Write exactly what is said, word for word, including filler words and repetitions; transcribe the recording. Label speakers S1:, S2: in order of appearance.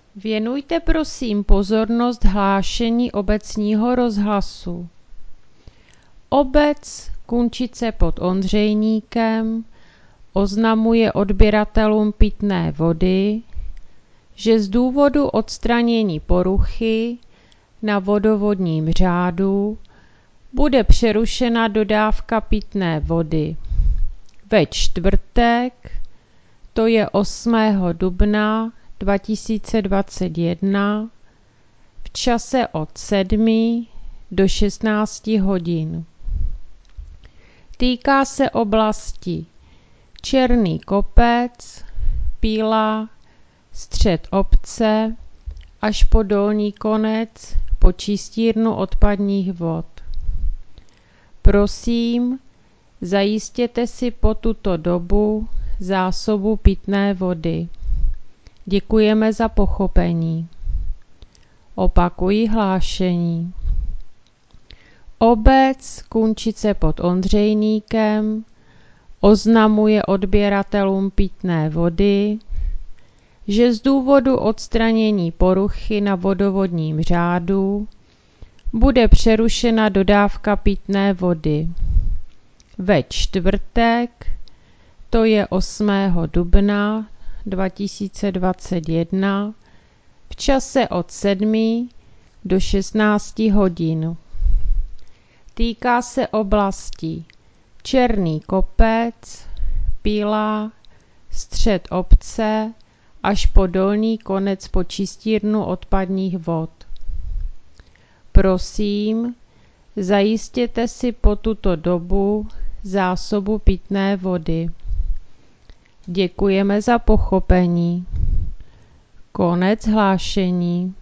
S1: Věnujte prosím pozornost hlášení obecního rozhlasu. Obec Kunčice pod Ondřejníkem oznamuje odběratelům pitné vody, že z důvodu odstranění poruchy na vodovodním řádu bude přerušena dodávka pitné vody ve čtvrtek, to je osmého dubna dva tisíce dvacet jedna, v čase od sedmi do šestnácti hodin. Týká se oblasti Černý Kopec, Píla, střed obce až po Dolní Konec po čistírnu odpadních vod. Prosím, zajistěte si po tuto dobu zásobu pitné vody. Děkujeme za pochopení. Opakuji hlášení. Obec Kunčice pod Ondřejníkem oznamuje odběratelům pitné vody, že z důvodu odstranění poruchy na vodovodním řádu bude přerušena dodávka pitné vody ve čtvrtek, to je osmého dubna dva tisíce dvacet jedna, v čase od sedmi do šestnácti hodin. Týká se oblasti Černý Kopec, Píla, střed obce až po Dolní Konec po čistírnu odpadních vod. Prosím, zajistěte si po tuto dobu zásobu pitné vody. Děkujeme za pochopení. Konec hlášení.